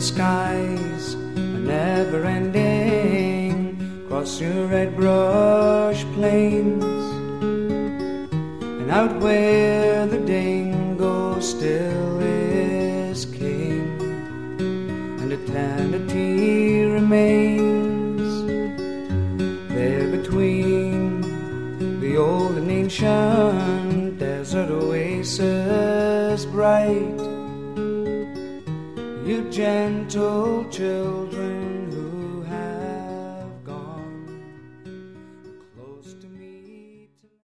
skies are never ending, across your red brush plains, and out where the dingo still is king, and eternity remains there between the old and ancient desert oasis bright. You gentle children